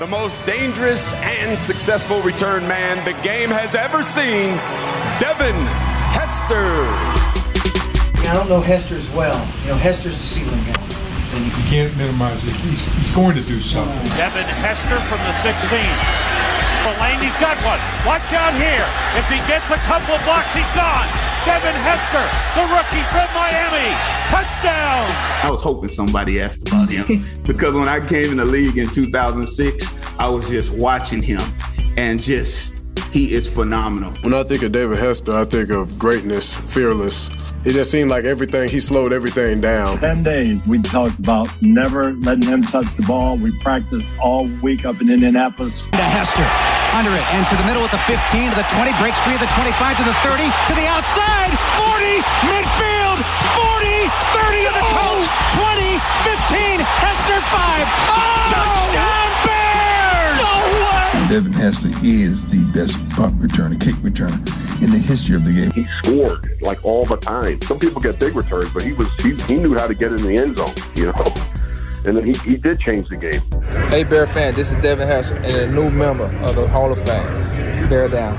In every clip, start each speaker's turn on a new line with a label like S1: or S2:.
S1: the most dangerous and successful return man the game has ever seen, Devin Hester.
S2: I don't know Hester as well. Hester's the ceiling guy.
S3: And you can't minimize it. He's going to do something.
S4: Devin Hester from the 16. Mulaney's got one. Watch out here. If he gets a couple of blocks, he's gone. Devin Hester, the rookie from Miami. Touchdown.
S5: I was hoping somebody asked about him because when I came in the league in 2006, I was just watching him and he is phenomenal.
S6: When I think of David Hester, I think of greatness, fearless. It just seemed like he slowed everything down.
S7: 10 days we talked about never letting him touch the ball. We practiced all week up in Indianapolis.
S8: To Hester, under it, and to the middle at the 15, to the 20, breaks free of the 25, to the 30, to the outside, 40, midfield, 40, 30 to the coast, 20, 15, Hester 5. Touchdown Bears! No way!
S9: Devin Hester is the best punt returner, kick returner in the history of the game.
S10: He scored like all the time. Some people get big returns, but he knew how to get in the end zone, And then he did change the game.
S11: Hey, Bear fan, this is Devin Hester and a new member of the Hall of Fame. Bear down.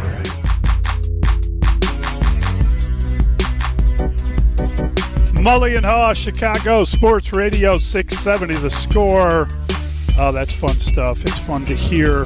S12: Mully and Haw, Chicago Sports Radio 670, The Score. Oh, that's fun stuff. It's fun to hear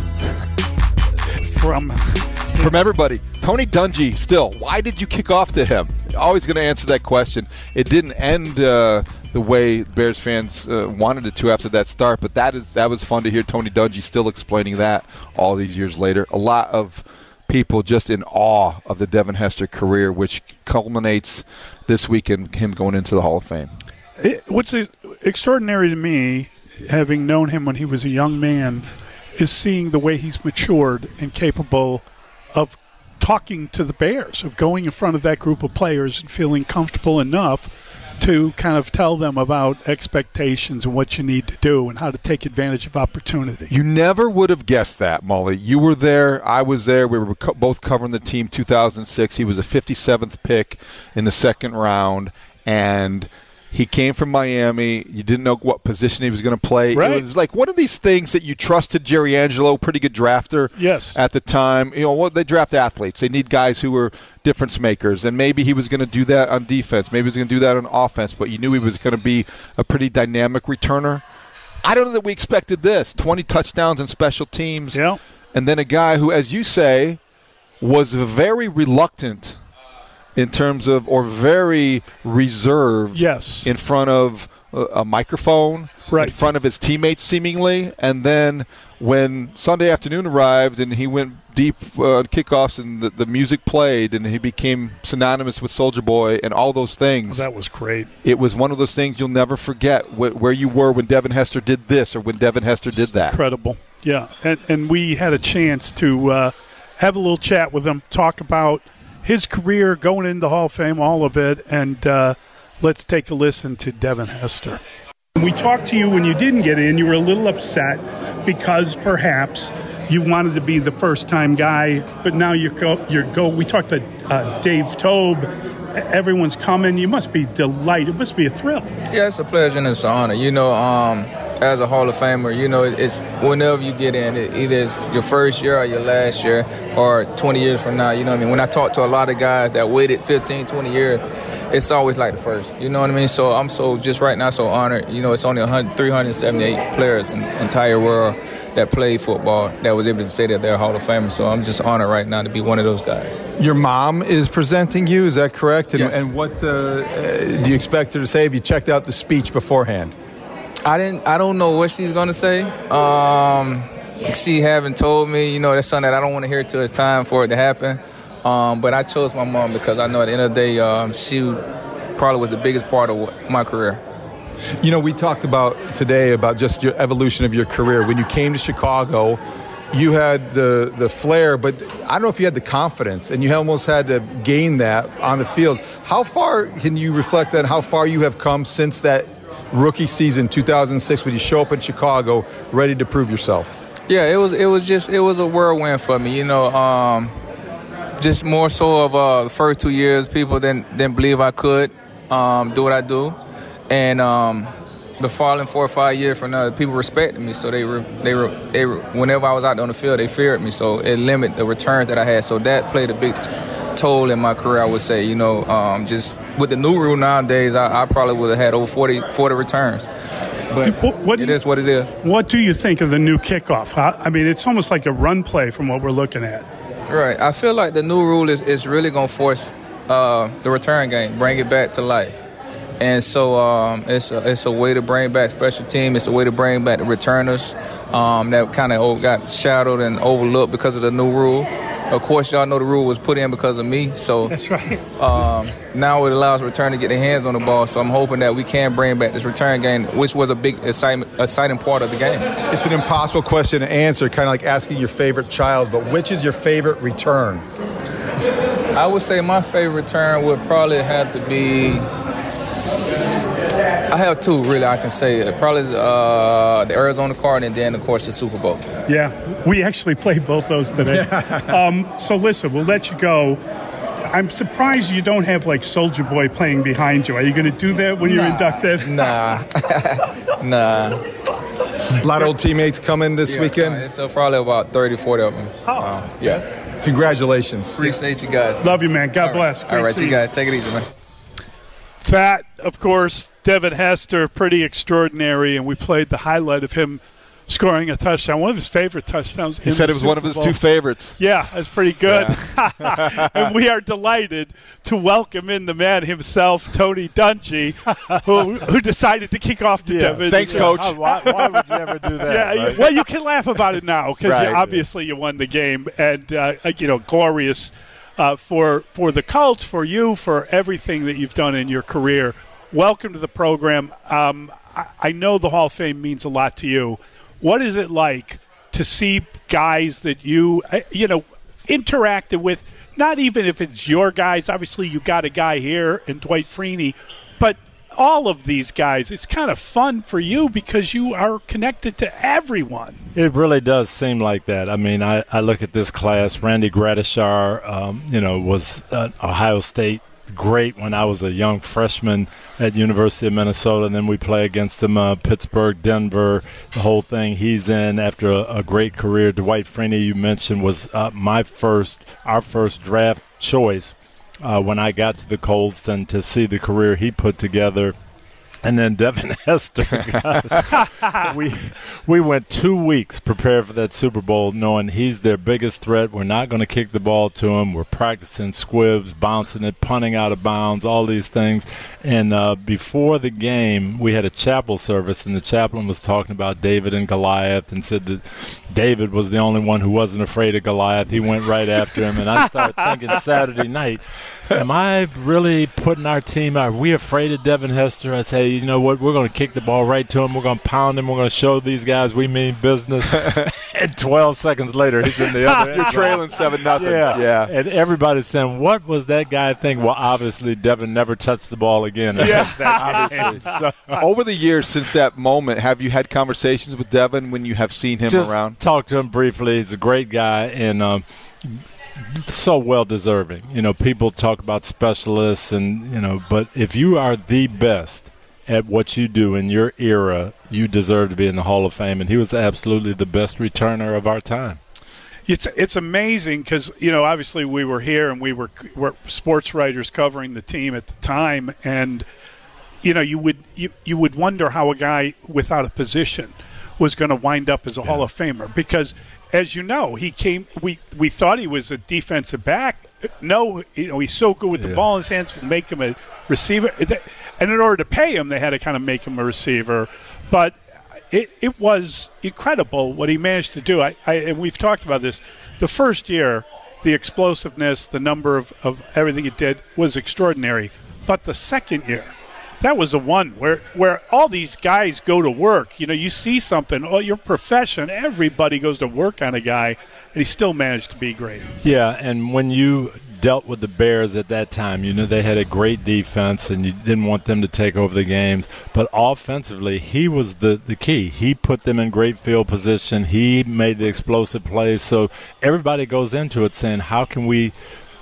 S12: from
S13: everybody. Tony Dungy, still, why did you kick off to him? Always going to answer that question. It didn't end the way Bears fans wanted it to after that start, but that was fun to hear Tony Dungy still explaining that all these years later. A lot of people just in awe of the Devin Hester career, which culminates this week in him going into the Hall of Fame.
S12: What's extraordinary to me, having known him when he was a young man, is seeing the way he's matured and capable of talking to the Bears, of going in front of that group of players and feeling comfortable enough to kind of tell them about expectations and what you need to do and how to take advantage of opportunity.
S13: You never would have guessed that, Mully. You were there. I was there. We were both covering the team 2006. He was a 57th pick in the second round, and he came from Miami. You didn't know what position he was going to play.
S12: Right.
S13: It was like one of these things that you trusted Jerry Angelo, pretty good drafter at the time. They draft athletes. They need guys who were difference makers, and maybe he was going to do that on defense. Maybe he was going to do that on offense, but you knew he was going to be a pretty dynamic returner. I don't know that we expected this. 20 touchdowns in special teams.
S12: Yeah.
S13: And then a guy who, as you say, was very reluctant in terms of, or very reserved in front of a microphone, in front of his teammates seemingly. And then when Sunday afternoon arrived and he went deep on kickoffs and the music played and he became synonymous with Soulja Boy and all those things.
S12: That was great.
S13: It was one of those things you'll never forget, where you were when Devin Hester did this or when Devin Hester did that.
S12: Incredible. Yeah. And we had a chance to have a little chat with him, talk about his career, going into the Hall of Fame, all of it, and let's take a listen to Devin Hester. We talked to you when you didn't get in. You were a little upset because perhaps you wanted to be the first-time guy, but now you go. We talked to Dave Tobe. Everyone's coming. You must be delighted. It must be a thrill.
S11: Yeah, it's a pleasure and it's an honor. As a Hall of Famer, it's whenever you get in, either it's your first year or your last year or 20 years from now, When I talk to a lot of guys that waited 15, 20 years, it's always like the first, you know what I mean? So I'm just right now so honored. It's only 378 players in the entire world that play football that was able to say that they're a Hall of Famer. So I'm just honored right now to be one of those guys.
S14: Your mom is presenting you, is that correct?
S11: Yes.
S14: And what do you expect her to say? Have you checked out the speech beforehand?
S11: I don't know what she's going to say. She haven't told me, that's something that I don't want to hear till it's time for it to happen. But I chose my mom because I know at the end of the day, she probably was the biggest part of my career.
S14: We talked about today about just your evolution of your career. When you came to Chicago, you had the flair, but I don't know if you had the confidence, and you almost had to gain that on the field. How far can you reflect on how far you have come since that rookie season 2006 when you show up in Chicago ready to prove yourself?
S11: Yeah, it was a whirlwind for me, just more so of the first 2 years people didn't believe I could do what I do, and the following 4 or 5 years from now, people respected me. So they whenever I was out on the field, they feared me. So it limited the returns that I had. So that played a big toll in my career, I would say. Just with the new rule nowadays, I probably would have had over 40 returns. But it is what it is.
S12: What do you think of the new kickoff? I mean, it's almost like a run play from what we're looking at.
S11: Right. I feel like the new rule is really going to force the return game, bring it back to life. And so it's a way to bring back special team. It's a way to bring back the returners that kind of got shadowed and overlooked because of the new rule. Of course, y'all know the rule was put in because of me. So
S12: that's right.
S11: Now it allows return to get their hands on the ball. So I'm hoping that we can bring back this return game, which was a big exciting part of the game.
S14: It's an impossible question to answer, kind of like asking your favorite child, but which is your favorite return?
S11: I would say my favorite return would probably have to be... I have two, really, I can say. Probably the Arizona Cardinals and then, of course, the Super Bowl.
S12: Yeah, we actually played both those today. So listen, we'll let you go. I'm surprised you don't have, like, Soulja Boy playing behind you. Are you going to do that when you're inducted?
S11: Nah.
S14: A lot of old teammates coming this weekend?
S11: It's probably about 30, 40 of them.
S12: Oh. Wow.
S11: Yeah.
S14: Congratulations.
S11: Appreciate you guys.
S12: Love you, man. God bless.
S11: All right, you guys. Take it easy, man.
S12: That, of course, Devin Hester, pretty extraordinary, and we played the highlight of him scoring a touchdown, one of his favorite touchdowns.
S13: He said it was one of his two favorites.
S12: Yeah, that's pretty good. Yeah. And we are delighted to welcome in the man himself, Tony Dungy, who decided to kick off the Devin.
S13: Thanks, Coach.
S15: Why would you ever do that?
S12: Yeah, right? Well, you can laugh about it now because obviously you won the game, and glorious for the Colts, for you, for everything that you've done in your career. Welcome to the program. I know the Hall of Fame means a lot to you. What is it like to see guys that you interacted with, not even if it's your guys, obviously you got a guy here in Dwight Freeney, but all of these guys, it's kind of fun for you because you are connected to everyone.
S15: It really does seem like that. I mean, I look at this class. Randy Gradishar, was an Ohio State great when I was a young freshman at University of Minnesota, and then we play against him, Pittsburgh, Denver, the whole thing. He's in after a great career. Dwight Freeney, you mentioned, was our first draft choice when I got to the Colts, and to see the career he put together. And then Devin Hester, gosh, we went 2 weeks prepared for that Super Bowl knowing he's their biggest threat. We're not going to kick the ball to him. We're practicing squibs, bouncing it, punting out of bounds, all these things. And before the game, we had a chapel service, and the chaplain was talking about David and Goliath and said that David was the only one who wasn't afraid of Goliath. He went right after him. And I started thinking Saturday night, am I really putting our team out? Are we afraid of Devin Hester? I say, you know what? We're going to kick the ball right to him. We're going to pound him. We're going to show these guys we mean business. And 12 seconds later, he's in the other end.
S13: You're trailing 7-0.
S15: Yeah. And everybody's saying, what was that guy thinking? Well, obviously, Devin never touched the ball again.
S13: Yeah. Over the years since that moment, have you had conversations with Devin when you have seen him around?
S15: Talked to him briefly. He's a great guy, and so well-deserving. People talk about specialists, but if you are the best at what you do in your era, you deserve to be in the Hall of Fame, and he was absolutely the best returner of our time.
S12: It's amazing because, obviously we were here and we're sports writers covering the team at the time, and, you would wonder how a guy without a position was going to wind up as a Hall of Famer because, as you know, he came. We thought he was a defensive back. No, he's so good with the ball in his hands. We'll make him a receiver. And in order to pay him, they had to kind of make him a receiver. But it was incredible what he managed to do. And we've talked about this. The first year, the explosiveness, the number of everything it did was extraordinary. But the second year, that was the one where all these guys go to work. You see something, your profession, everybody goes to work on a guy, and he still managed to be great.
S15: Yeah, and when you dealt with the Bears at that time, they had a great defense, and you didn't want them to take over the games. But offensively, he was the key. He put them in great field position. He made the explosive plays. So everybody goes into it saying, how can we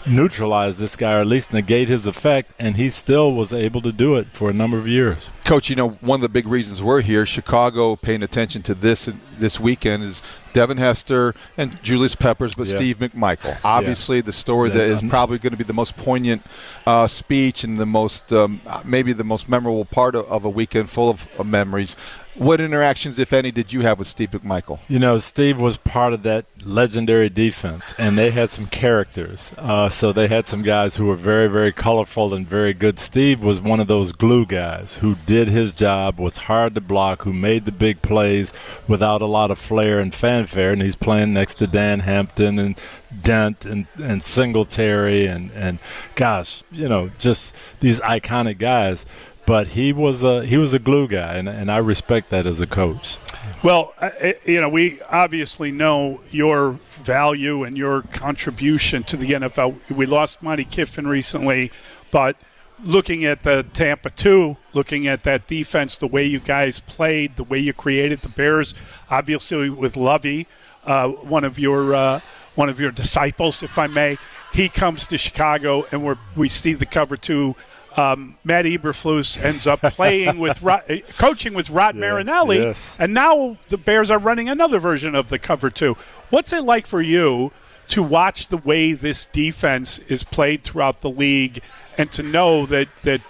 S15: neutralize this guy or at least negate his effect, and he still was able to do it for a number of years.
S13: Coach, one of the big reasons we're here, Chicago paying attention to this weekend, is Devin Hester and Julius Peppers, but Steve McMichael. Obviously, the story that is probably going to be the most poignant speech and the most maybe the most memorable part of a weekend full of memories. What interactions, if any, did you have with Steve McMichael?
S15: Steve was part of that legendary defense, and they had some characters. So they had some guys who were very, very colorful and very good. Steve was one of those glue guys who did his job, was hard to block, who made the big plays without a lot of flair and fanfare, and he's playing next to Dan Hampton and Dent and Singletary and gosh, just these iconic guys. But he was a glue guy, and I respect that as a coach.
S12: Well, we obviously know your value and your contribution to the NFL. We lost Monty Kiffin recently, but looking at the Tampa 2, looking at that defense, the way you guys played, the way you created the Bears, obviously with Lovey, one of your disciples, if I may, he comes to Chicago, and we see the cover 2. Matt Eberflus ends up coaching with Rod Marinelli, and now the Bears are running another version of the cover 2. What's it like for you to watch the way this defense is played throughout the league, and to know that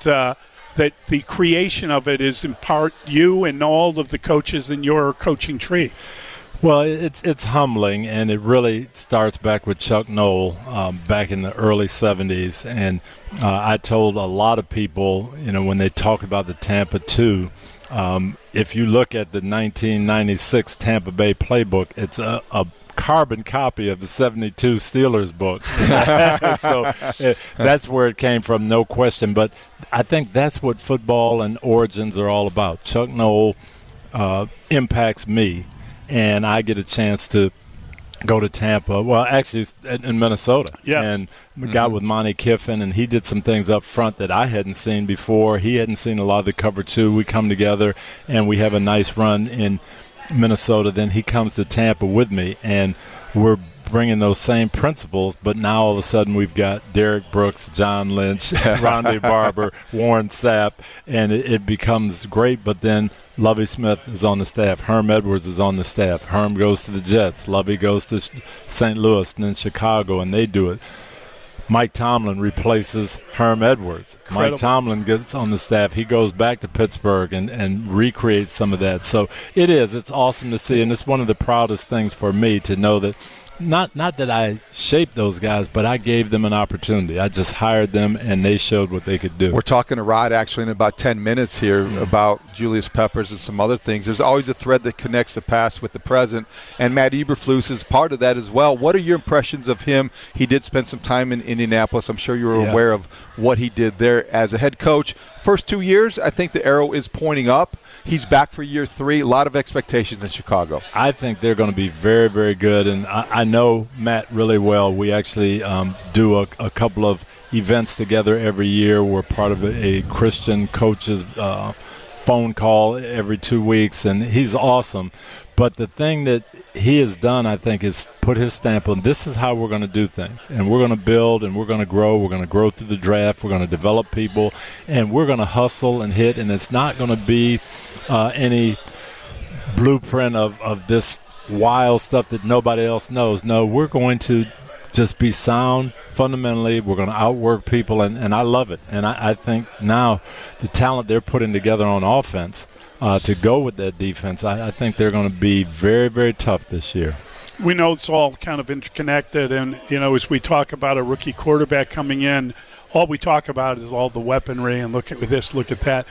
S12: the creation of it is in part you and all of the coaches in your coaching tree?
S15: Well, it's humbling, and it really starts back with Chuck Noll back in the early 70s. And I told a lot of people, when they talk about the Tampa 2, if you look at the 1996 Tampa Bay playbook, it's a carbon copy of the 72 Steelers book. So that's where it came from, no question. But I think that's what football and origins are all about. Chuck Noll impacts me, and I get a chance to go to Tampa. Well, actually, in Minnesota.
S12: Yes.
S15: And we got with Monty Kiffin, and he did some things up front that I hadn't seen before. He hadn't seen a lot of the cover 2. We come together, and we have a nice run in Minnesota. Then he comes to Tampa with me, and we're bringing those same principles, but now all of a sudden we've got Derek Brooks, John Lynch, Rondé Barber, Warren Sapp, and it becomes great. But then Lovie Smith is on the staff. Herm Edwards is on the staff. Herm goes to the Jets. Lovie goes to St. Louis and then Chicago, and they do it. Mike Tomlin replaces Herm Edwards.
S12: Incredible.
S15: Mike Tomlin gets on the staff. He goes back to Pittsburgh and recreates some of that. So it's awesome to see, and it's one of the proudest things for me to know that not that I shaped those guys, but I gave them an opportunity. I just hired them, and they showed what they could do.
S13: We're talking to Rod actually in about 10 minutes here about Julius Peppers and some other things. There's always a thread that connects the past with the present, and Matt Eberflus is part of that as well. What are your impressions of him? He did spend some time in Indianapolis. I'm sure you were aware of what he did there as a head coach. First 2 years, I think the arrow is pointing up. He's back for year 3. A lot of expectations in Chicago.
S15: I think they're going to be very, very good, and I know Matt really well. We actually do a couple of events together every year. We're part of a Christian coaches phone call every 2 weeks, and he's awesome. But the thing that he has done, I think, is put his stamp on this is how we're going to do things. And we're going to build, and we're going to grow. We're going to grow through the draft. We're going to develop people, and we're going to hustle and hit. And it's not going to be any blueprint of this wild stuff that nobody else knows. No, we're going to just be sound fundamentally. We're going to outwork people, and I love it. And I think now the talent they're putting together on offense to go with that defense, I think they're going to be very, very tough this year.
S12: We know it's all kind of interconnected, and, as we talk about a rookie quarterback coming in, all we talk about is all the weaponry and look at this, look at that.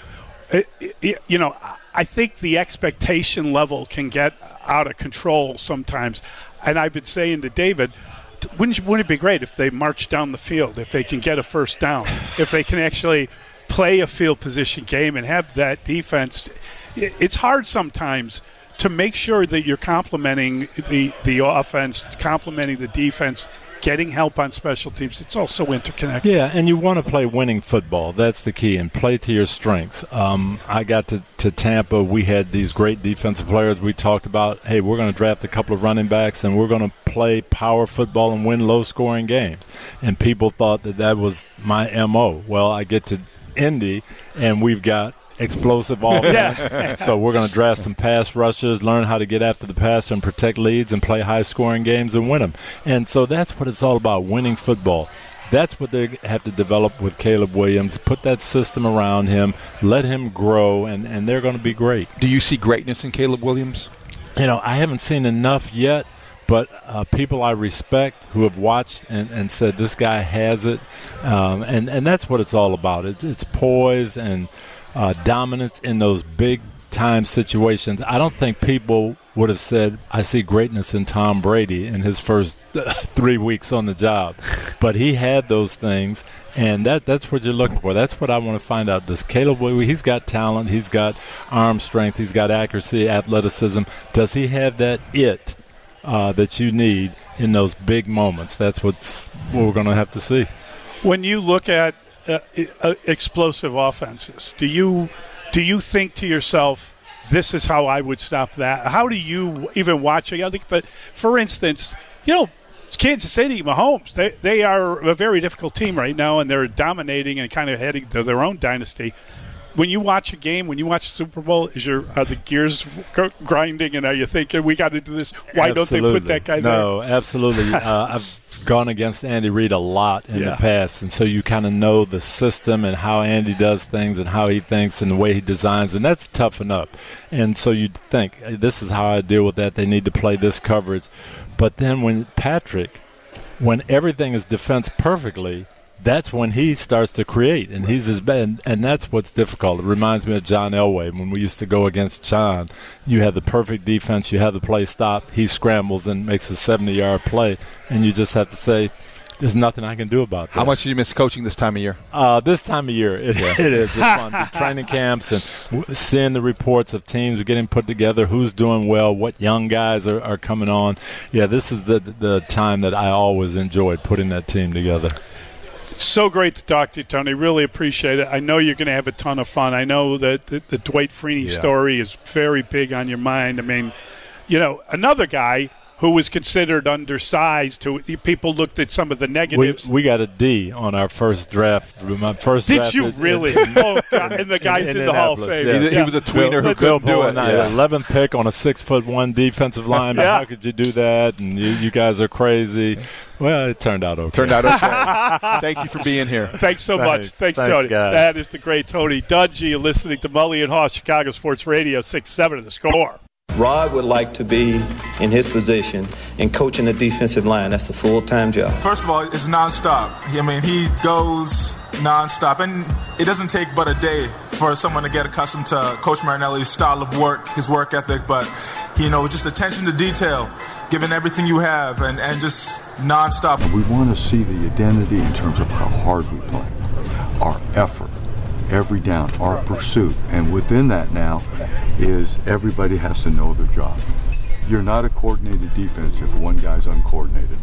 S12: I think the expectation level can get out of control sometimes. And I've been saying to David, wouldn't it be great if they march down the field, if they can get a first down, if they can actually play a field position game and have that defense? It's hard sometimes to make sure that you're complementing the offense, complementing the defense, getting help on special teams. It's also interconnected.
S15: Yeah, and you want to play winning football. That's the key, and play to your strengths. I got to Tampa. We had these great defensive players. We talked about, hey, we're going to draft a couple of running backs, and we're going to play power football and win low-scoring games. And people thought that was my M.O. Well, I get to Indy, and we've got explosive offense. So we're going to draft some pass rushers, learn how to get after the passer and protect leads and play high-scoring games and win them. And so that's what it's all about, winning football. That's what they have to develop with Caleb Williams. Put that system around him, let him grow, and they're going to be great.
S13: Do you see greatness in Caleb Williams?
S15: I haven't seen enough yet, but people I respect who have watched and said this guy has it, and that's what it's all about. It's poise and dominance in those big-time situations. I don't think people would have said, I see greatness in Tom Brady in his first 3 weeks on the job. But he had those things, and that's what you're looking for. That's what I want to find out. Does Caleb Williams, he's got talent, he's got arm strength, he's got accuracy, athleticism. Does he have that it that you need in those big moments? That's what we're going to have to see.
S12: When you look at explosive offenses, do you think to yourself, this is how I would stop that? How do you even watch it? I think that, for instance, Kansas City, Mahomes, they are a very difficult team right now, and they're dominating and kind of heading to their own dynasty. When you watch a game, when you watch the Super Bowl, are the gears grinding, and are you thinking, we got to do this? Why don't they put that guy there?
S15: No, absolutely. I've gone against Andy Reid a lot in the past, and so you kind of know the system and how Andy does things and how he thinks and the way he designs, and that's toughen up. And so you think, this is how I deal with that. They need to play this coverage. But then when everything is defensed perfectly, that's when he starts to create, and he's his best, and that's what's difficult. It reminds me of John Elway when we used to go against John. You have the perfect defense, you have the play stop, he scrambles and makes a 70-yard play, and you just have to say, there's nothing I can do about that.
S13: How much do you miss coaching this time of year?
S15: This time of year, it is. It's fun. The training camps and seeing the reports of teams getting put together, who's doing well, what young guys are coming on. Yeah, this is the time that I always enjoyed, putting that team together.
S12: So great to talk to you, Tony. Really appreciate it. I know you're going to have a ton of fun. I know that the Dwight Freeney story is very big on your mind. I mean, another guy who was considered undersized, people looked at some of the negatives.
S15: We got a D on our first draft. My first
S12: Did
S15: draft
S12: you really? Oh, God. And the guy's in the Hall of Fame.
S15: Yeah.
S13: He was a tweener who couldn't do it.
S15: 11th pick on a 6'1" defensive lineman. How could you do that? And you guys are crazy. Well, it turned out okay.
S13: Thank you for being here.
S12: Thanks so much. Thanks, Tony.
S15: Guys.
S12: That is the great Tony Dungy. You're listening to Mully and Haw, Chicago Sports Radio, 6-7 of The Score.
S16: Rod would like to be in his position and coaching the defensive line. That's a full-time job.
S17: First of all, it's nonstop. I mean, he goes nonstop, and it doesn't take but a day for someone to get accustomed to Coach Marinelli's style of work, his work ethic, but, just attention to detail, giving everything you have, and just nonstop.
S18: We want to see the identity in terms of how hard we play, our effort, every down, our pursuit. And within that now is everybody has to know their job. You're not a coordinated defense if one guy's uncoordinated.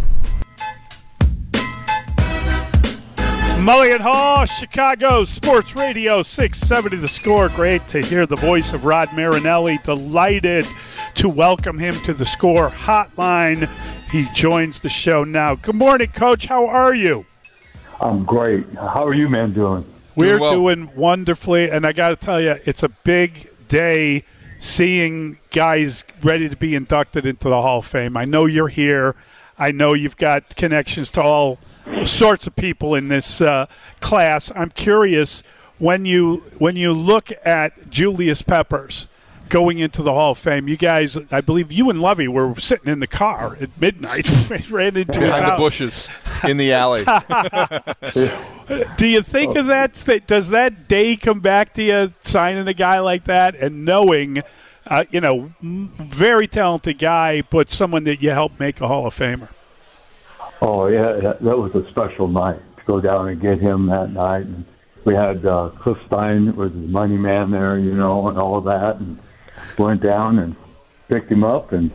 S12: Mully and Haw, Chicago Sports Radio, 670 The Score. Great to hear the voice of Rod Marinelli. Delighted to welcome him to the Score Hotline. He joins the show now. Good morning, Coach. How are you?
S18: I'm great. How are you, man, doing?
S12: We're doing wonderfully, and I got to tell you, it's a big day seeing guys ready to be inducted into the Hall of Fame. I know you're here. I know you've got connections to all sorts of people in this class. I'm curious, when you look at Julius Peppers going into the Hall of Fame, you guys, I believe you and Lovey were sitting in the car at midnight, ran into
S13: behind the bushes in the alley.
S12: Do you think of that? Does that day come back to you, signing a guy like that and knowing, very talented guy, but someone that you helped make a Hall of Famer?
S18: Oh, yeah, that was a special night to go down and get him that night. And we had Cliff Stein was the money man there, and all of that, and went down and picked him up and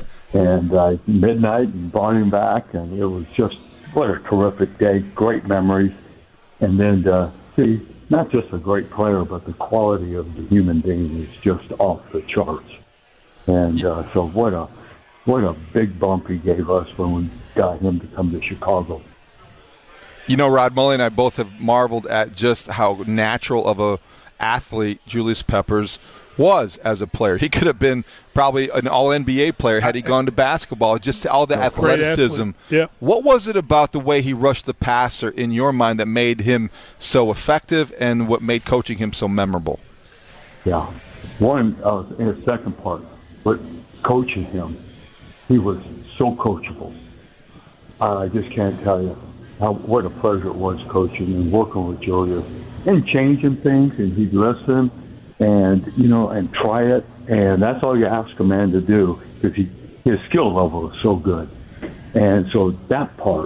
S18: midnight and brought him back, and it was just what a terrific day, great memories. And then to see not just a great player, but the quality of the human being is just off the charts. And so what a big bump he gave us when we got him to come to Chicago.
S13: You know, Rod Mulley and I both have marveled at just how natural of a athlete Julius Peppers was as a player. He could have been probably an all-NBA player had he gone to basketball, just all the athleticism.
S12: Yeah.
S13: What was it about the way he rushed the passer in your mind that made him so effective and what made coaching him so memorable?
S18: Yeah. One, in the second part, but coaching him, he was so coachable. I just can't tell you what a pleasure it was coaching and working with Julius and changing things, and he'd listen and try it, and that's all you ask a man to do because his skill level is so good. And so that part,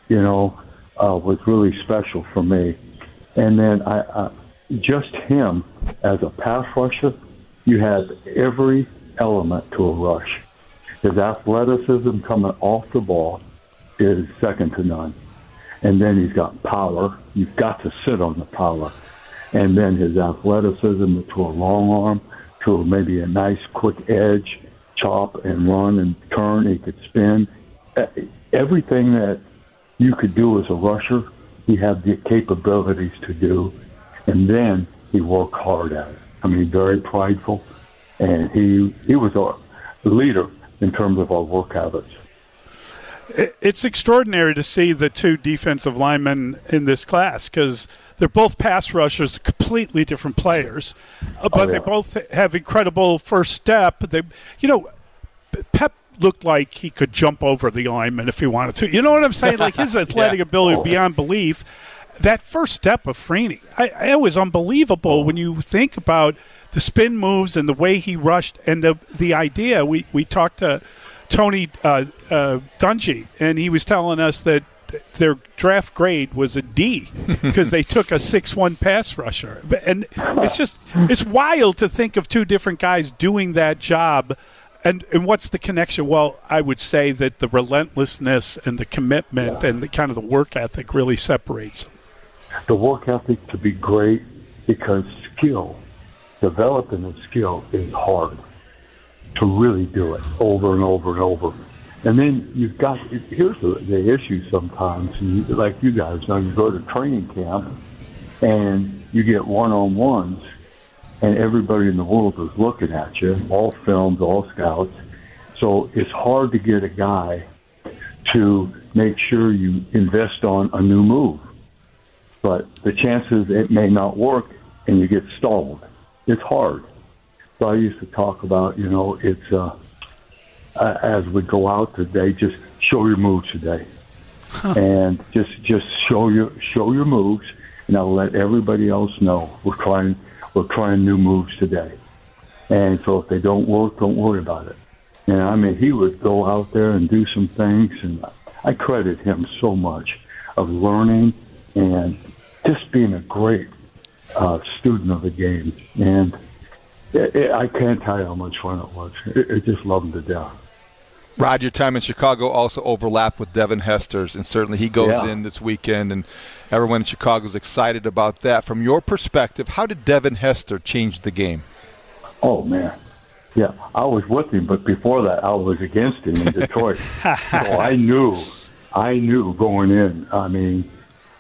S18: was really special for me. And then just him as a pass rusher, you had every element to a rush. His athleticism coming off the ball is second to none. And then he's got power. You've got to sit on the power. And then his athleticism to a long arm, to maybe a nice quick edge, chop and run and turn. He could spin. Everything that you could do as a rusher, he had the capabilities to do. And then he worked hard at it. I mean, very prideful. And he was a leader in terms of our work habits.
S12: It's extraordinary to see the two defensive linemen in this class because they're both pass rushers, completely different players, but they both have incredible first step. Pep looked like he could jump over the lineman if he wanted to. You know what I'm saying? Like his athletic ability beyond belief. That first step of Freeney, it was unbelievable when you think about the spin moves and the way he rushed and the idea. We talked to Tony Dungy, and he was telling us that their draft grade was a D because they took a 6'1" pass rusher. And it's wild to think of two different guys doing that job. And what's the connection? Well, I would say that the relentlessness and the commitment and the kind of the work ethic really separates them.
S18: The work ethic to be great because developing a skill is hard. To really do it over and over and over. And then here's the issue sometimes, like you guys know, you go to training camp and you get one-on-ones and everybody in the world is looking at you, all films, all scouts. So it's hard to get a guy to make sure you invest on a new move. But the chances it may not work and you get stalled. It's hard. So I used to talk about, it's as we go out today, just show your moves today, and just show your moves, and I'll let everybody else know we're trying new moves today. And so if they don't work, don't worry about it. And I mean, he would go out there and do some things, and I credit him so much of learning and just being a great student of the game. And I can't tell you how much fun it was. I just loved him to death.
S13: Rod, your time in Chicago also overlapped with Devin Hester's, and certainly he goes in this weekend, and everyone in Chicago is excited about that. From your perspective, how did Devin Hester change the game?
S18: Oh, man. Yeah, I was with him, but before that, I was against him in Detroit. So I knew going in. I mean,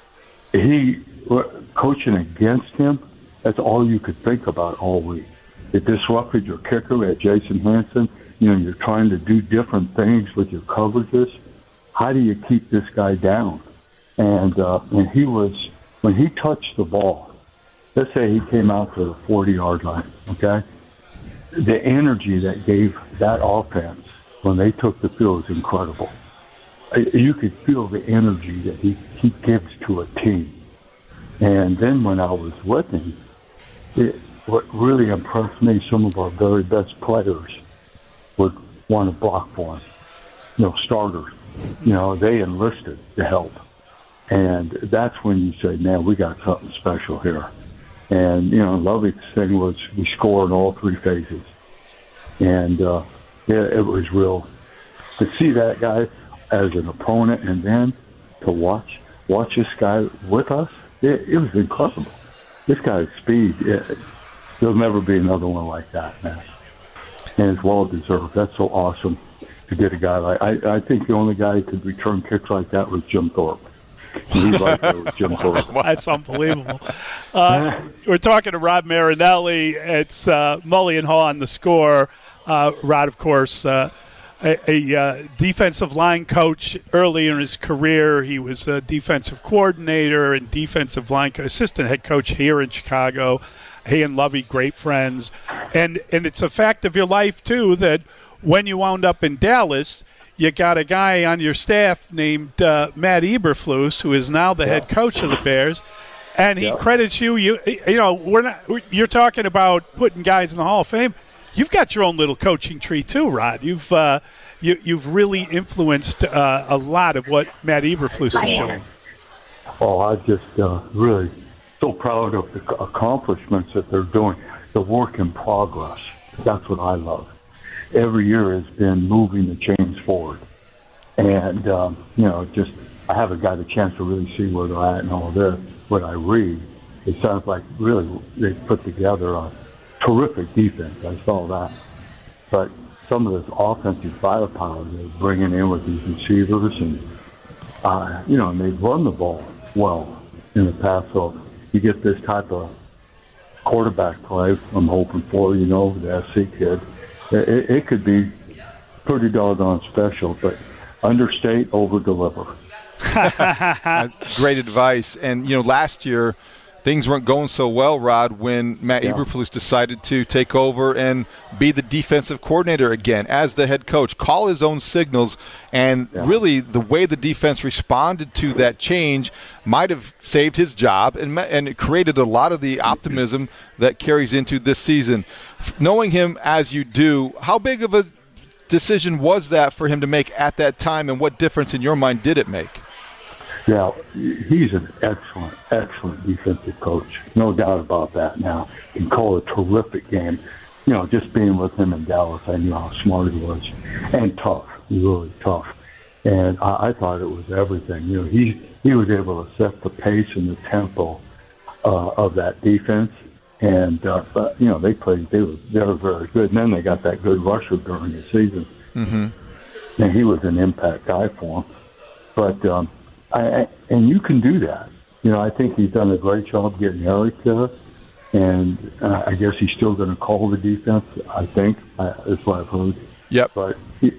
S18: coaching against him, that's all you could think about all week. It disrupted your kicker at Jason Hanson. You're trying to do different things with your coverages. How do you keep this guy down? And he was, when he touched the ball, let's say he came out to the 40-yard line, okay? The energy that gave that offense when they took the field is incredible. You could feel the energy that he gives to a team. And then when I was with him, what really impressed me, some of our very best players would want to block for him. Starters. They enlisted to help. And that's when you say, man, we got something special here. And, Lovey's thing was we score in all three phases. And it was real to see that guy as an opponent, and then to watch this guy with us. It was incredible. This guy's speed. There'll never be another one like that, man. And it's well deserved. That's so awesome to get a guy like. I think the only guy who could return kicks like that was Jim Thorpe. He's right there with Jim Thorpe.
S12: That's unbelievable. We're talking to Rod Marinelli. It's Mully and Haw on the score. Rod, of course, a defensive line coach early in his career. He was a defensive coordinator and defensive line assistant head coach here in Chicago. He and Lovey, great friends. And it's a fact of your life, too, that when you wound up in Dallas, you got a guy on your staff named Matt Eberflus, who is now the head coach of the Bears, and he credits you. You know, you're talking about putting guys in the Hall of Fame. You've got your own little coaching tree too, Rod. You've really influenced a lot of what Matt Eberflus is doing.
S18: Oh, I'm just really so proud of the accomplishments that they're doing. The work in progress. That's what I love. Every year has been moving the chains forward. And, just I haven't got a chance to really see where they're at and all this. What I read, it sounds like really they put together a terrific defense. I saw that. But some of this offensive firepower they're bringing in with these receivers and, and they've run the ball well in the past. So you get this type of quarterback play I'm hoping for, the SC kid. It could be pretty doggone special, but understate, over-deliver.
S13: Great advice. And, last year things weren't going so well, Rod, when Matt Eberflus decided to take over and be the defensive coordinator again as the head coach, call his own signals, and really the way the defense responded to that change might have saved his job and it created a lot of the optimism that carries into this season. Knowing him as you do, how big of a decision was that for him to make at that time, and what difference in your mind did it make?
S18: Yeah, he's an excellent defensive coach. No doubt about that now. He can call a terrific game. Just being with him in Dallas, I knew how smart he was. And tough, really tough. And I thought it was everything. He was able to set the pace and the tempo of that defense. And, they played, they were very good. And then they got that good rusher during the season. Mm-hmm. And he was an impact guy for them. But, and you can do that. I think he's done a great job getting Eric there, and I guess he's still going to call the defense. I think that's what I've heard.
S13: Yep.
S18: But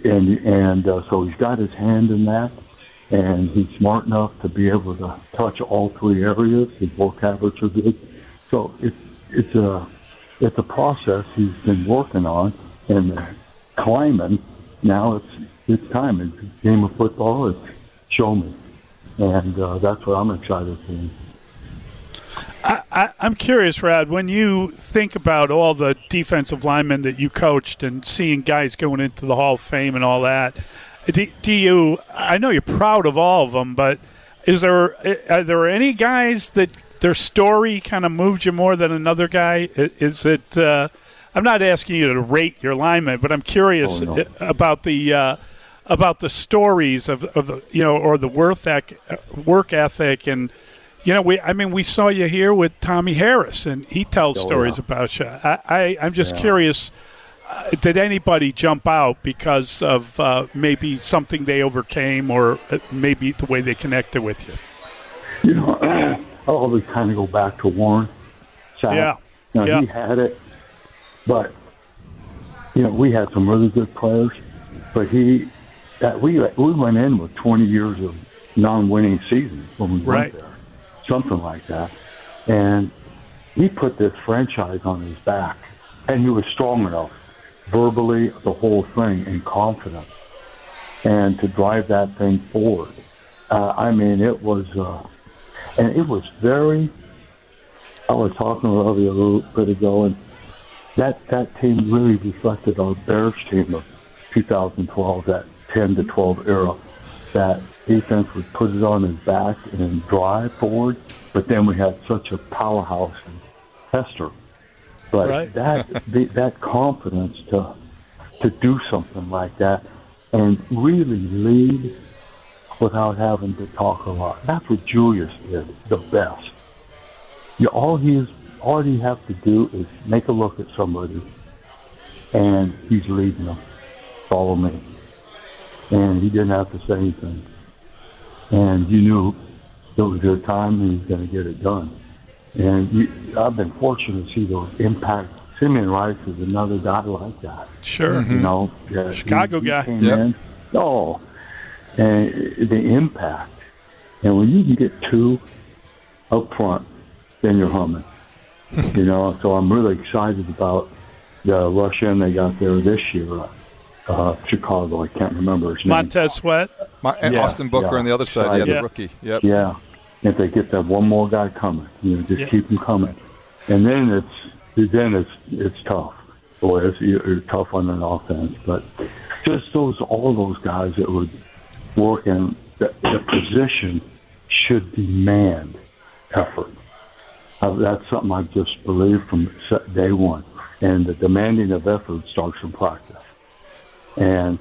S18: so he's got his hand in that, and he's smart enough to be able to touch all three areas. His work habits are good. So it's a process he's been working on and climbing. Now it's time. It's a game of football. It's show me. And that's what I'm excited for.
S12: I'm curious, Rod, when you think about all the defensive linemen that you coached and seeing guys going into the Hall of Fame and all that, do you – I know you're proud of all of them, but are there any guys that their story kind of moved you more than another guy? Is it I'm not asking you to rate your linemen, but I'm curious about the stories of the or the work ethic, and we saw you here with Tommy Harris, and he tells stories about you. I'm just curious, did anybody jump out because of maybe something they overcame, or maybe the way they connected with you?
S18: I always kind of go back to Warren Sapp. He had it, but we had some really good players, but we went in with 20 years of non-winning seasons when we went there, something like that. And he put this franchise on his back, and he was strong enough, verbally, the whole thing, and confident, and to drive that thing forward. It was, and it was very. I was talking with Lovey a little bit ago, and that team really reflected our Bears team of 2012. That 10 to 12 era, that defense would put it on his back and drive forward, but then we had such a powerhouse in Hester. But that confidence to to do something like that and really lead without having to talk a lot. That's what Julius did the best. All he has to do is make a look at somebody, and he's leading them. Follow me. And he didn't have to say anything. And you knew it was their time and he was going to get it done. And I've been fortunate to see those impact. Simeon Rice is another guy like that.
S12: Sure.
S18: You know,
S12: Chicago guy.
S18: Came in. Oh, and the impact. And when you can get 2 up front, then you're humming. You know, so I'm really excited about the Russian they got there this year. Chicago, I can't remember his name.
S12: Montez Sweat.
S13: And Austin Booker on the other side, the rookie. Yep.
S18: Yeah. If they get that one more guy coming, just keep them coming. And then it's tough. Boy, you're tough on an offense. But just all those guys that would work in the position should demand effort. That's something I just believed from day one. And the demanding of effort starts from practice. And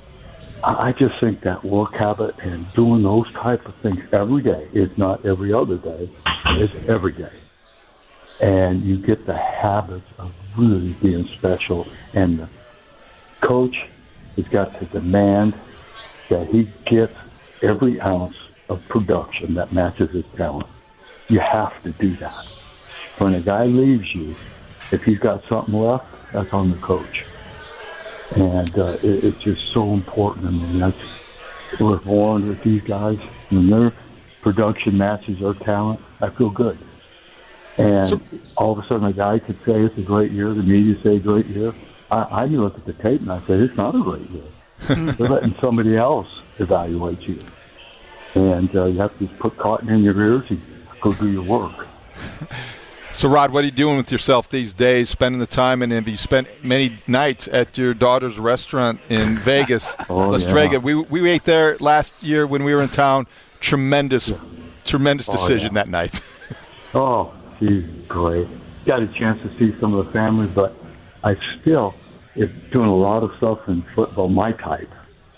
S18: I just think that work habit and doing those type of things every day is not every other day, it's every day. And you get the habits of really being special. And the coach has got to demand that he gets every ounce of production that matches his talent. You have to do that. When a guy leaves you, if he's got something left, that's on the coach. And it's just so important. I mean, that's what's born with these guys. When their production matches their talent, I feel good. And all of a sudden a guy could say it's a great year, the media say great year. I look at the tape and I say, it's not a great year. They're letting somebody else evaluate you. And you have to just put cotton in your ears and go do your work.
S13: So, Rod, what are you doing with yourself these days, spending the time? And have you spent many nights at your daughter's restaurant in Vegas, La Strega? We ate there last year when we were in town. Tremendous decision that night.
S18: Oh, she's great. Got a chance to see some of the family, but I still am doing a lot of stuff in football, my type.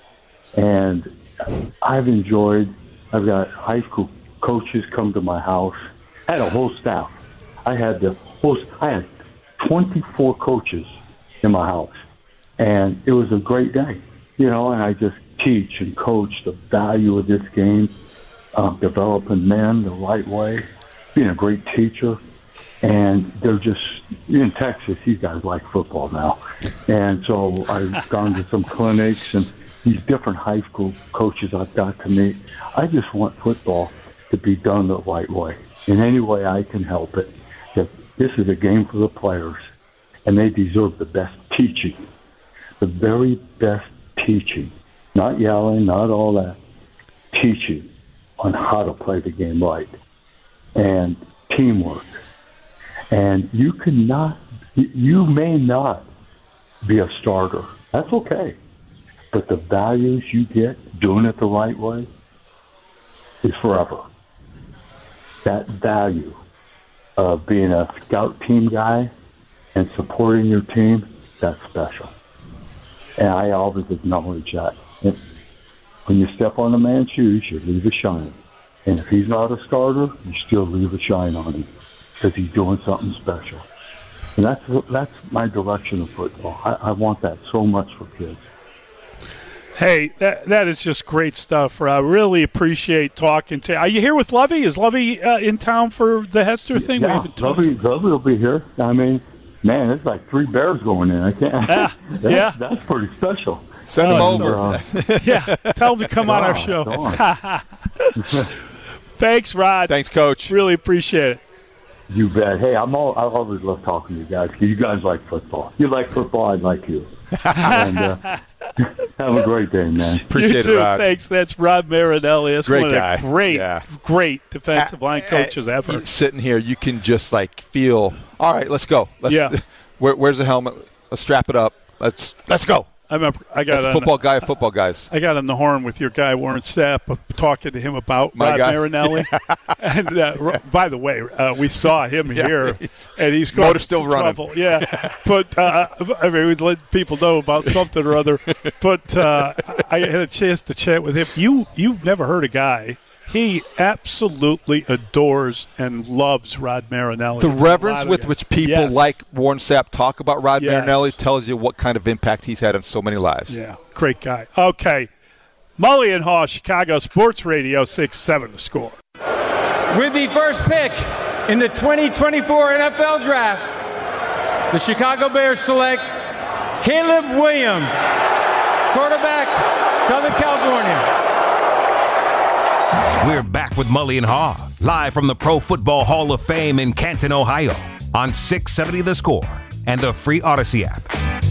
S18: And I've got high school coaches come to my house. I had a whole staff. I had 24 coaches in my house, and it was a great day, and I just teach and coach the value of this game, developing men the right way, being a great teacher, and they're just, in Texas, these guys like football now, and so I've gone to some clinics, and these different high school coaches I've got to meet. I just want football to be done the right way, in any way I can help it. This is a game for the players, and they deserve the best teaching, the very best teaching, not yelling, not all that, teaching on how to play the game right, and teamwork. And you may not be a starter. That's okay. But the values you get doing it the right way is forever. That value of being a scout team guy and supporting your team, that's special. And I always acknowledge that. When you step on a man's shoes, you leave a shine. And if he's not a starter, you still leave a shine on him because he's doing something special. And that's my direction of football. I want that so much for kids.
S12: Hey, that is just great stuff. I really appreciate talking to you. Are you here with Lovey? Is Lovey in town for the Hester thing?
S18: Yeah, Lovey will be here. I mean, man, it's like 3 Bears going in. I can't. That's pretty special.
S13: Send them over.
S12: Tell them to come on our show. Thanks, Rod.
S13: Thanks, Coach.
S12: Really appreciate it.
S18: You bet. Hey, I always love talking to you guys. You guys like football. You like football, I like you. And, have a great day, man.
S13: Appreciate
S12: it,
S13: Rod.
S12: Thanks. That's Rod Marinelli. That's
S13: great
S12: one
S13: guy.
S12: Of the great defensive line coaches ever.
S13: Sitting here, you can just feel. All right, let's go. Where's the helmet? Let's strap it up. Let's go.
S12: I remember I got
S13: That's football guy of football guys.
S12: I got on the horn with your guy Warren Sapp, talking to him about Rod Marinelli. And by the way, we saw him here, and he's going
S13: motor still running.
S12: Trouble. Yeah, but I mean, we'd let people know about something or other. But I had a chance to chat with him. You've never heard a guy. He absolutely adores and loves Rod Marinelli.
S13: The reverence with which people like Warren Sapp talk about Rod Marinelli tells you what kind of impact he's had on so many lives.
S12: Yeah, great guy. Okay, Mully and Haw, Chicago Sports Radio 6-7 The Score.
S19: With the first pick in the 2024 NFL Draft, the Chicago Bears select Caleb Williams, quarterback, Southern California.
S20: We're back with Mully and Haw, live from the Pro Football Hall of Fame in Canton, Ohio, on 670 The Score and the free Odyssey app.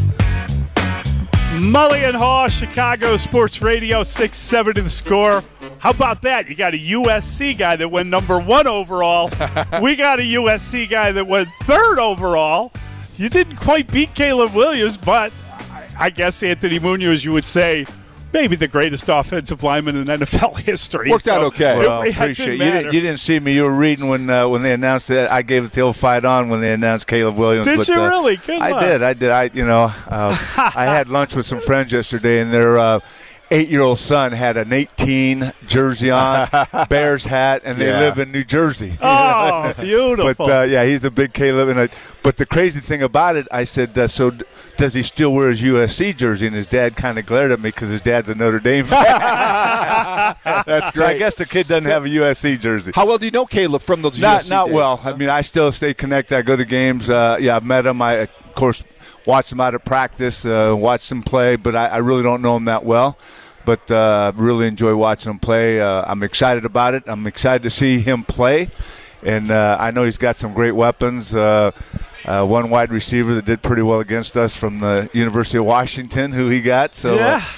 S12: Mully and Haw, Chicago Sports Radio 670 The Score. How about that? You got a USC guy that went number 1 overall. We got a USC guy that went 3rd overall. You didn't quite beat Caleb Williams, but I guess Anthony Munoz, you would say, maybe the greatest offensive lineman in NFL history.
S13: Worked out okay.
S21: Well, appreciate it. You didn't see me. You were reading when they announced that. I gave it the old fight on when they announced Caleb Williams.
S12: Did you really? Good luck.
S21: I did. I had lunch with some friends yesterday, and their 8-year-old son had an 18 jersey on, Bears hat, and they live in New Jersey.
S12: Oh, beautiful.
S21: But, he's a big Caleb. But the crazy thing about it, I said, so does he still wear his USC jersey? And his dad kind of glared at me because his dad's a Notre Dame fan. That's great. So I guess the kid doesn't have a USC jersey.
S13: How well do you know Caleb from those USC days?
S21: Not well. I mean, I still stay connected. I go to games. I've met him. I, of course, watch him out at practice, watch him play, but I really don't know him that well. But really enjoy watching him play. I'm excited about it. I'm excited to see him play. And I know he's got some great weapons. One wide receiver that did pretty well against us from the University of Washington, who he got. So,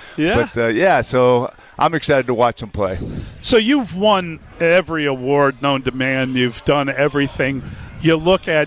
S21: so I'm excited to watch him play.
S12: So you've won every award known to man. You've done everything. You look at,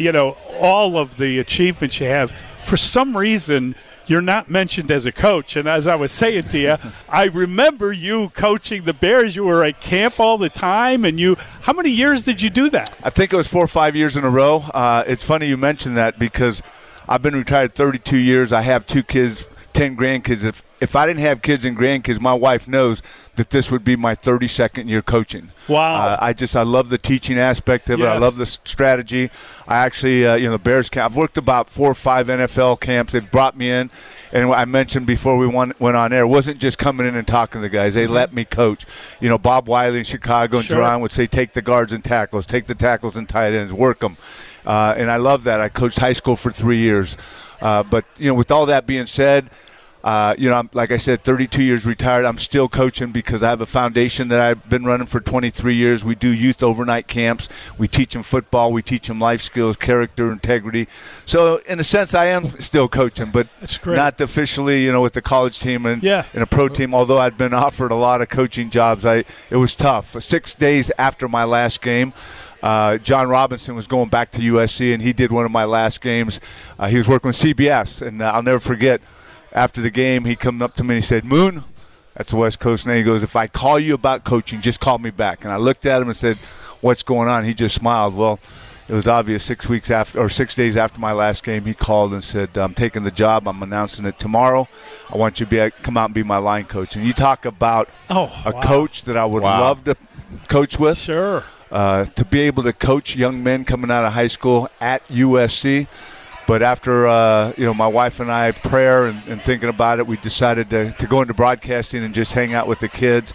S12: all of the achievements you have. For some reason, you're not mentioned as a coach. And as I was saying to you, I remember you coaching the Bears. You were at camp all the time. And how many years did you do that?
S21: I think it was 4 or 5 years in a row. It's funny you mentioned that because I've been retired 32 years. I have 2 kids, 10 grandkids. If I didn't have kids and grandkids, my wife knows that this would be my 32nd year coaching.
S12: Wow.
S21: I love the teaching aspect of it. I love the strategy. I actually, the Bears camp, I've worked about 4 or 5 NFL camps. They've brought me in. And I mentioned before we went on air, it wasn't just coming in and talking to the guys. They let me coach. Bob Wiley in Chicago and Jerron would say, take the guards and tackles, take the tackles and tight ends, work them. And I love that. I coached high school for 3 years. But with all that being said, I'm, like I said, 32 years retired. I'm still coaching because I have a foundation that I've been running for 23 years. We do youth overnight camps. We teach them football. We teach them life skills, character, integrity. So, in a sense, I am still coaching, but not officially, with the college team and a pro team, although I'd been offered a lot of coaching jobs. It was tough. 6 days after my last game, John Robinson was going back to USC, and he did one of my last games. He was working with CBS, and I'll never forget, after the game, he come up to me and he said, Moon, that's the West Coast name. He goes, if I call you about coaching, just call me back. And I looked at him and said, what's going on? He just smiled. Well, it was obvious 6 days after my last game, he called and said, I'm taking the job. I'm announcing it tomorrow. I want you to come out and be my line coach. And you talk about a coach that I would love to coach with.
S12: Sure.
S21: To be able to coach young men coming out of high school at USC. But after, my wife and I, prayer and thinking about it, we decided to go into broadcasting and just hang out with the kids.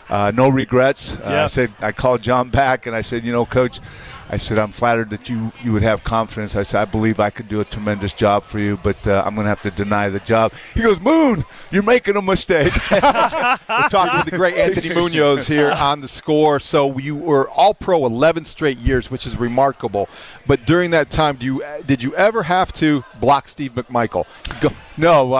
S21: No regrets. I called John back, and I said, Coach, I'm flattered that you would have confidence. I said, I believe I could do a tremendous job for you, but I'm going to have to deny the job. He goes, Moon, you're making a mistake.
S13: We're talking with the great Anthony Munoz here on The Score. So you were All-Pro 11 straight years, which is remarkable. But during that time, did you ever have to block Steve McMichael?
S21: No,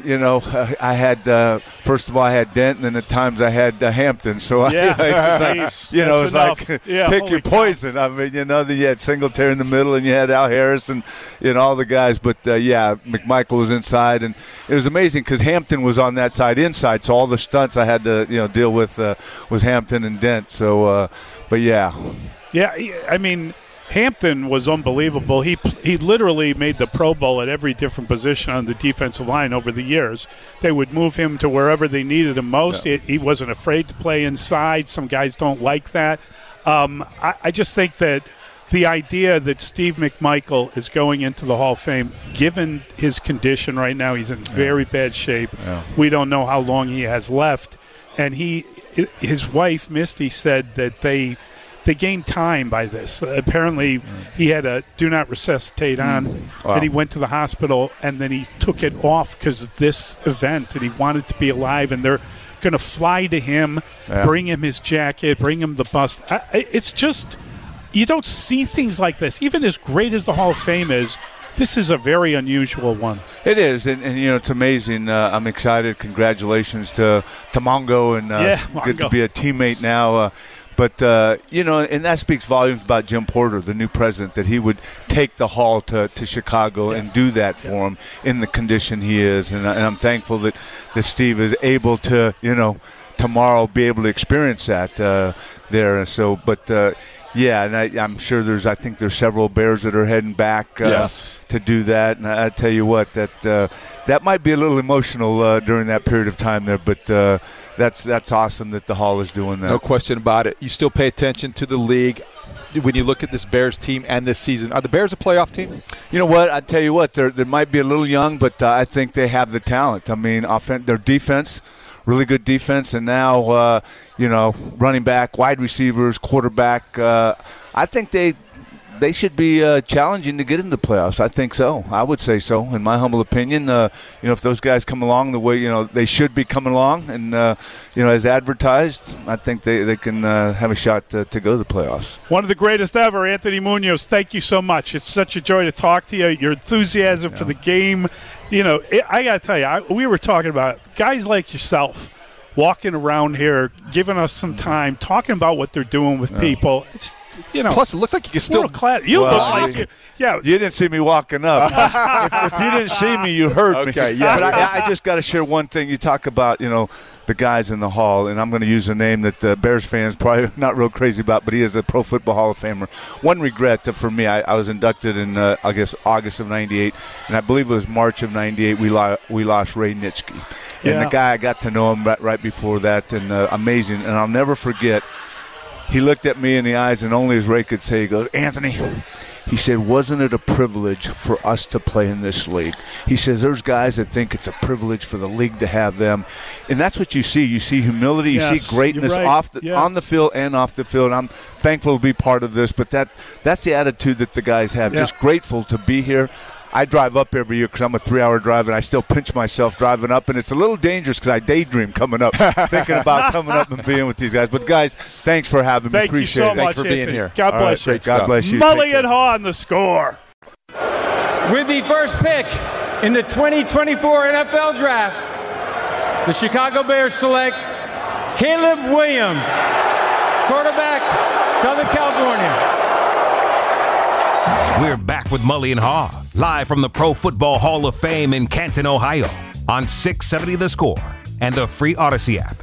S21: I had first of all I had Dent, and then at times I had Hampton. So it's like pick your poison. I mean, you know. Then you had Singletary in the middle, and you had Al Harris and all the guys. But, McMichael was inside, and it was amazing because Hampton was on that side inside, so all the stunts I had to deal with was Hampton and Dent. So, but, yeah.
S12: Yeah, I mean – Hampton was unbelievable. He literally made the Pro Bowl at every different position on the defensive line over the years. They would move him to wherever they needed him most. Yeah. He wasn't afraid to play inside. Some guys don't like that. I just think that the idea that Steve McMichael is going into the Hall of Fame, given his condition right now, he's in very bad shape. Yeah. We don't know how long he has left. And his wife, Misty, said that they gained time by this. Apparently, he had a do not resuscitate on, and he went to the hospital, and then he took it off because of this event, and he wanted to be alive, and they're going to fly to him, bring him his jacket, bring him the bust. It's just, you don't see things like this. Even as great as the Hall of Fame is, this is a very unusual one.
S21: It is, and it's amazing. I'm excited. Congratulations to Mongo, and good to be a teammate now. But, and that speaks volumes about Jim Porter, the new president, that he would take the Hall to Chicago and do that for him in the condition he is. And I'm thankful that Steve is able to, tomorrow be able to experience that there. So, but, and I'm sure I think there's several Bears that are heading back to do that. And I tell you what, that might be a little emotional during that period of time there, but that's awesome that the Hall is doing that.
S13: No question about it. You still pay attention to the league when you look at this Bears team and this season. Are the Bears a playoff team?
S21: You know what? I tell you what, they might be a little young, but I think they have the talent. I mean, their defense, really good defense, and now running back, wide receivers, quarterback. I think they should be challenging to get into the playoffs. I think so. I would say so, in my humble opinion. If those guys come along the way they should be coming along, and as advertised, I think they can have a shot to go to the playoffs.
S12: One of the greatest ever, Anthony Munoz. Thank you so much. It's such a joy to talk to you. Your enthusiasm for the game. I got to tell you, we were talking about guys like yourself walking around here, giving us some time, talking about what they're doing with people. It's
S13: Plus, it looks like you can still.
S12: You look like you. Yeah,
S21: you didn't see me walking up. if you didn't see me, you heard me.
S13: Okay, yeah.
S21: But I just got to share one thing. You talk about the guys in the Hall, and I'm going to use a name that the Bears fans probably not real crazy about, but he is a Pro Football Hall of Famer. One regret for me, I was inducted in August of '98, and I believe it was March of '98. We lost Ray Nitschke, and the guy I got to know him right before that, and amazing. And I'll never forget. He looked at me in the eyes, and only as Ray could say, he goes, "Anthony," he said, "wasn't it a privilege for us to play in this league?" He says, "There's guys that think it's a privilege for the league to have them." And that's what you see. You see humility. You see greatness on the field and off the field. I'm thankful to be part of this, but that's the attitude that the guys have. Just grateful to be here. I drive up every year because I'm a 3-hour drive, and I still pinch myself driving up, and it's a little dangerous because I daydream coming up, thinking about coming up and being with these guys. But, guys, thanks for having me. Appreciate it.
S12: Thanks
S21: for
S12: being
S21: here.
S12: God bless you.
S21: God bless you.
S12: Mully and Haw on the score.
S19: With the first pick in the 2024 NFL Draft, the Chicago Bears select Caleb Williams, quarterback, Southern California.
S20: We're back with Mully and Haw, live from the Pro Football Hall of Fame in Canton, Ohio, on 670 The Score and the free Odyssey app.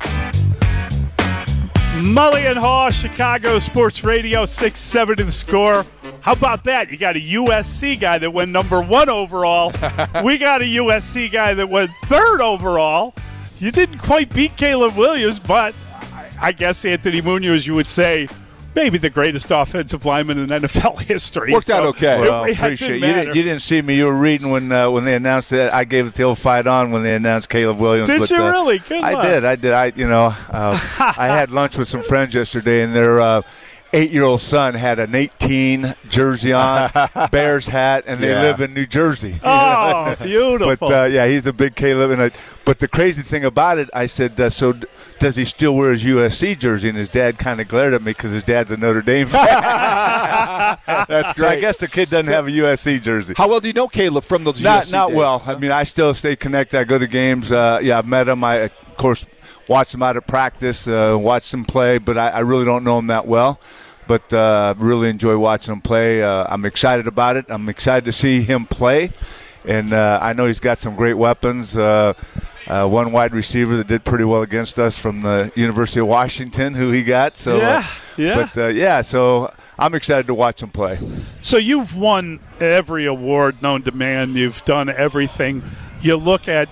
S12: Mully and Haw, Chicago Sports Radio, 670 The Score. How about that? You got a USC guy that went number 1 overall. We got a USC guy that went 3rd overall. You didn't quite beat Caleb Williams, but I guess Anthony Munoz, you would say, maybe the greatest offensive lineman in NFL history.
S13: Worked out okay.
S21: Well, appreciate it. You didn't see me. You were reading when they announced it. I gave it the old fight on when they announced Caleb Williams.
S12: Did you really? Good luck.
S21: I did. I had lunch with some friends yesterday, and their 8-year-old son had an 18 jersey on, Bears hat, and they live in New Jersey.
S12: Oh, beautiful.
S21: But, he's a big Caleb. But the crazy thing about it, I said, so does he still wear his USC jersey? And his dad kind of glared at me because his dad's a Notre Dame fan. That's great. So I guess the kid doesn't have a USC jersey.
S13: How well do you know Caleb from those USC
S21: Not
S13: days?
S21: well. I mean, I still stay connected. I go to games. I've met him. I, of course, watch him out at practice, watch him play, but I really don't know him that well. but really enjoy watching him play. I'm excited about it. I'm excited to see him play, and I know he's got some great weapons. One wide receiver that did pretty well against us from the University of Washington, who he got. So, so I'm excited to watch him play.
S12: So you've won every award known to man. You've done everything. You look at,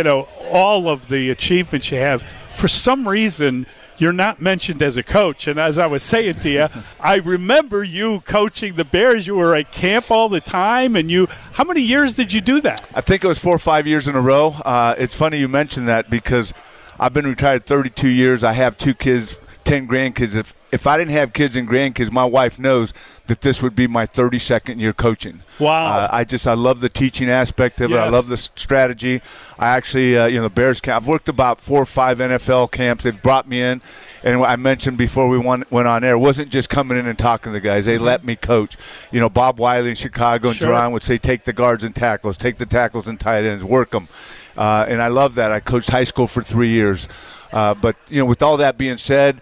S12: all of the achievements you have. For some reason, you're not mentioned as a coach. And as I was saying to you, I remember you coaching the Bears. You were at camp all the time. And how many years did you do that?
S21: I think it was 4 or 5 years in a row. It's funny you mentioned that because I've been retired 32 years. I have 2 kids, 10 grandkids. If I didn't have kids and grandkids, my wife knows that this would be my 32nd year coaching.
S12: Wow.
S21: I love the teaching aspect of it. I love the strategy. I actually, the Bears camp, I've worked about 4 or 5 NFL camps. They've brought me in. And I mentioned before we went on air, it wasn't just coming in and talking to the guys. They let me coach. Bob Wiley in Chicago and Jerron would say, take the guards and tackles, take the tackles and tight ends, work them. And I love that. I coached high school for 3 years. But with all that being said,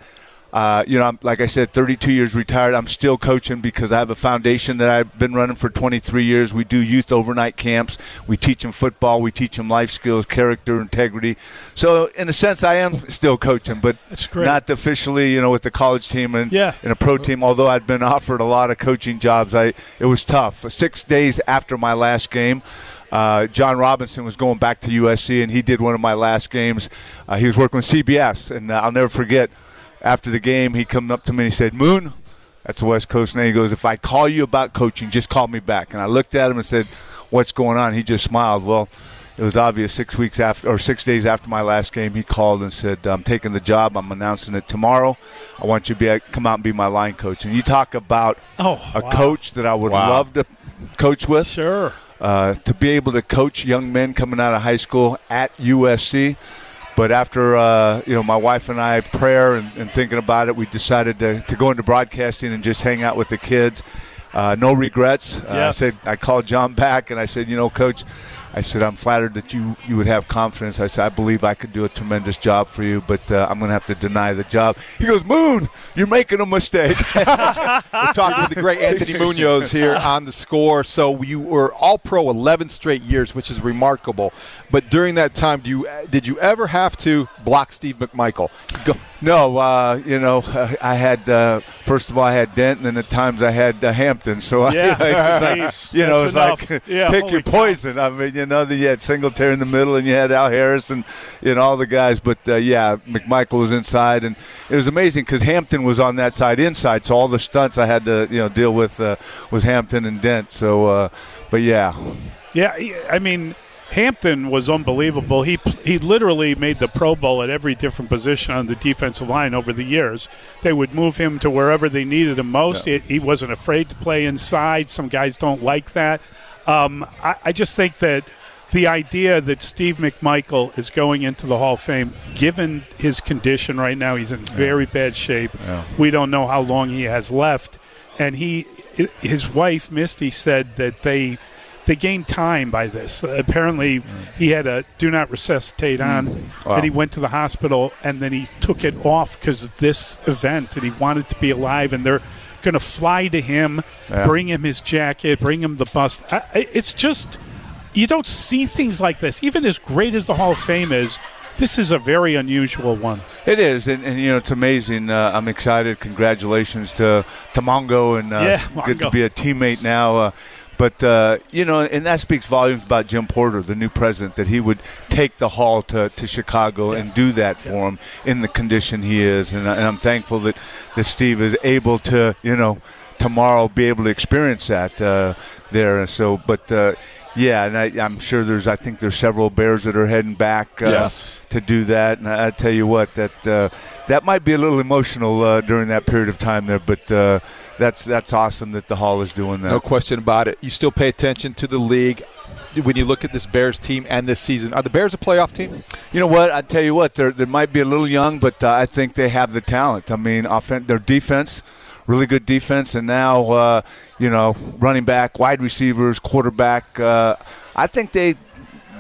S21: I'm, like I said, 32 years retired. I'm still coaching because I have a foundation that I've been running for 23 years. We do youth overnight camps. We teach them football. We teach them life skills, character, integrity. So, in a sense, I am still coaching, but not officially, with the college team and a pro team, although I'd been offered a lot of coaching jobs. It was tough. 6 days after my last game, John Robinson was going back to USC, and he did one of my last games. He was working with CBS, and I'll never forget, after the game, he come up to me and he said, Moon, that's the West Coast name. He goes, if I call you about coaching, just call me back. And I looked at him and said, what's going on? He just smiled. Well, it was obvious 6 days after my last game, he called and said, I'm taking the job. I'm announcing it tomorrow. I want you to come out and be my line coach. And you talk about a coach that I would love to coach with.
S12: Sure.
S21: To be able to coach young men coming out of high school at USC. But after, my wife and I, prayer and thinking about it, we decided to go into broadcasting and just hang out with the kids. No regrets. I called John back, and I said, Coach, I'm flattered that you would have confidence. I said, I believe I could do a tremendous job for you, but I'm going to have to deny the job. He goes, Moon, you're making a mistake.
S13: We're talking with the great Anthony Munoz here on The Score. So you were All-Pro 11 straight years, which is remarkable. But during that time, did you ever have to block Steve McMichael?
S21: No, I had first of all I had Dent, and then at times I had Hampton. So it's like pick your poison. I mean, you had Singletary in the middle, and you had Al Harris, and all the guys. But McMichael was inside, and it was amazing because Hampton was on that side inside. So all the stunts I had to deal with was Hampton and Dent. So,
S12: I mean, Hampton was unbelievable. He literally made the Pro Bowl at every different position on the defensive line over the years. They would move him to wherever they needed him most. Yeah. He wasn't afraid to play inside. Some guys don't like that. I just think that the idea that Steve McMichael is going into the Hall of Fame, given his condition right now, he's in very bad shape. Yeah. We don't know how long he has left. And his wife, Misty, said that they gained time by this. Apparently, he had a do not resuscitate on, and he went to the hospital, and then he took it off because of this event, and he wanted to be alive, and they're going to fly to him, bring him his jacket, bring him the bust. It's just, you don't see things like this. Even as great as the Hall of Fame is, this is a very unusual one.
S21: It is, and it's amazing. I'm excited. Congratulations to Mongo, and good to be a teammate now. But, and that speaks volumes about Jim Porter, the new president, that he would take the Hall to Chicago and do that for him in the condition he is. And I'm thankful that Steve is able to, tomorrow be able to experience that there. So, but, and I'm sure I think there's several Bears that are heading back to do that. And I tell you what, that might be a little emotional during that period of time there, but that's awesome that the Hall is doing that.
S13: No question about it. You still pay attention to the league. When you look at this Bears team and this season, are the Bears a playoff team?
S21: You know what? I tell you what, they might be a little young, but I think they have the talent. I mean, their defense, really good defense, and now running back, wide receivers, quarterback. I think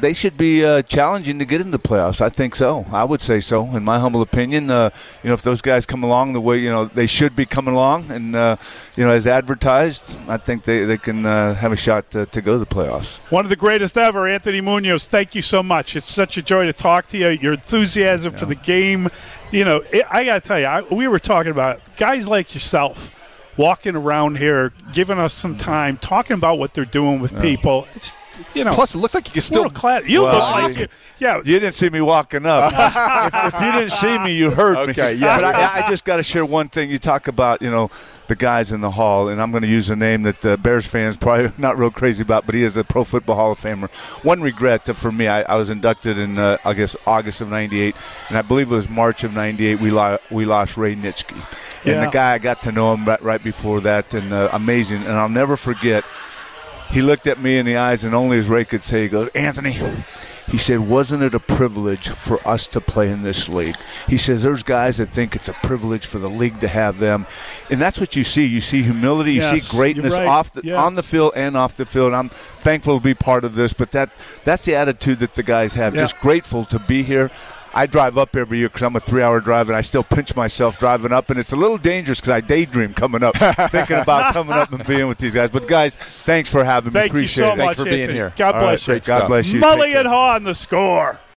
S21: they should be challenging to get into the playoffs. I think so. I would say so, in my humble opinion. If those guys come along the way they should be coming along, and as advertised, I think they can have a shot to go to the playoffs.
S12: One of the greatest ever, Anthony Munoz. Thank you so much. It's such a joy to talk to you. Your enthusiasm for the game. I got to tell you, we were talking about guys like yourself walking around here, giving us some time, talking about what they're doing with people. It's
S21: Plus, it looks like you can still.
S12: You look like you. Yeah,
S21: you didn't see me walking up. if you didn't see me, you heard me. Okay, yeah. But I just got to share one thing. You talk about the guys in the Hall, and I'm going to use a name that Bears fans probably not real crazy about, but he is a Pro Football Hall of Famer. One regret for me, I was inducted in August of '98, and I believe it was March of '98. We lost Ray Nitschke, and the guy I got to know him right before that, and amazing. And I'll never forget. He looked at me in the eyes, and only as Ray could say, he goes, "Anthony," he said, "wasn't it a privilege for us to play in this league?" He says, "There's guys that think it's a privilege for the league to have them." And that's what you see. You see humility. You see greatness on the field and off the field. I'm thankful to be part of this, but that's the attitude that the guys have. Just grateful to be here. I drive up every year because I'm a 3-hour drive, and I still pinch myself driving up, and it's a little dangerous because I daydream coming up, thinking about coming up and being with these guys. But, guys, thanks for having me.
S12: Appreciate it.
S21: Thanks
S12: for
S21: being
S12: Anthony.
S21: here.
S12: God bless you.
S21: God bless you.
S12: Mully and Haw on The Score.